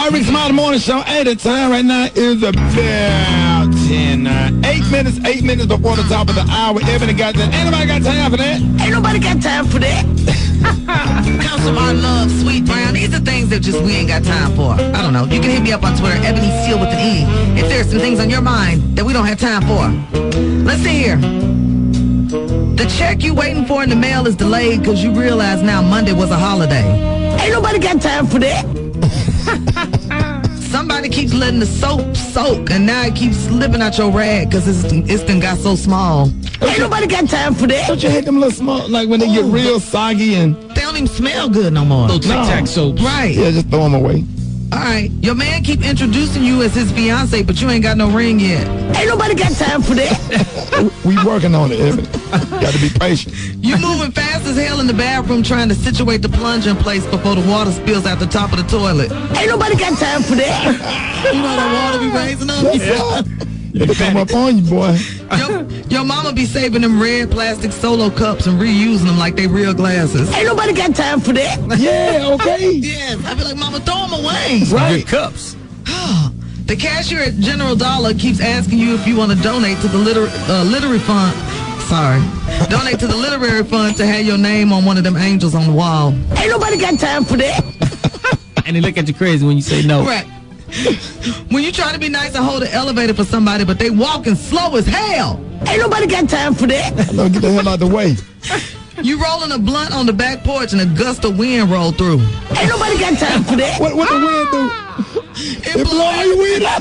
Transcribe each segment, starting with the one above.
right, Rick Smiley Morning Show. Hey, the time right now is about 8 minutes before the top of the hour. Ebony got that. Ain't nobody got time for that. Ain't nobody got time for that. Council, our love, Sweet Brown. These are things that just we ain't got time for. I don't know. You can hit me up on Twitter, Ebony Seal with an E, if there's some things on your mind that we don't have time for. Let's see here. The check you waiting for in the mail is delayed because you realize now Monday was a holiday. Ain't nobody got time for that. Somebody keeps letting the soap soak, and now it keeps slipping out your rag because it's done got so small. Ain't nobody got time for that. Don't you hate them little small, like when they get real soggy and... They don't even smell good no more. Little tic-tac soaps. Right. Yeah, just throw them away. All right. Your man keep introducing you as his fiance, but you ain't got no ring yet. Ain't nobody got time for that. We working on it, Ebony. Got to be patient. You moving fast as hell in the bathroom trying to situate the plunger in place before the water spills out the top of the toilet. Ain't nobody got time for that. You know that water be raising up? Yeah. It'll come up on you, boy. Your mama be saving them red plastic Solo cups and reusing them like they real glasses. Ain't nobody got time for that. Yeah, okay. Yes, I be like, mama, throw them away. Right. Good cups. The cashier at General Dollar keeps asking you if you want to donate to the literary fund. Sorry. Donate to the literary fund to have your name on one of them angels on the wall. Ain't nobody got time for that. And they look at you crazy when you say no. Right. When you try to be nice and hold an elevator for somebody, but they walking slow as hell. Ain't nobody got time for that. No, get the hell out the way. You rolling a blunt on the back porch and a gust of wind roll through. Ain't nobody got time for that. What the wind do? It blow your wind out.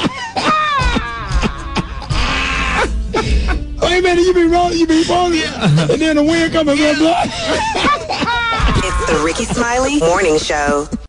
Wait a minute, you be rolling, Yeah. and then the wind come and blow. It's the Ricky Smiley Morning Show.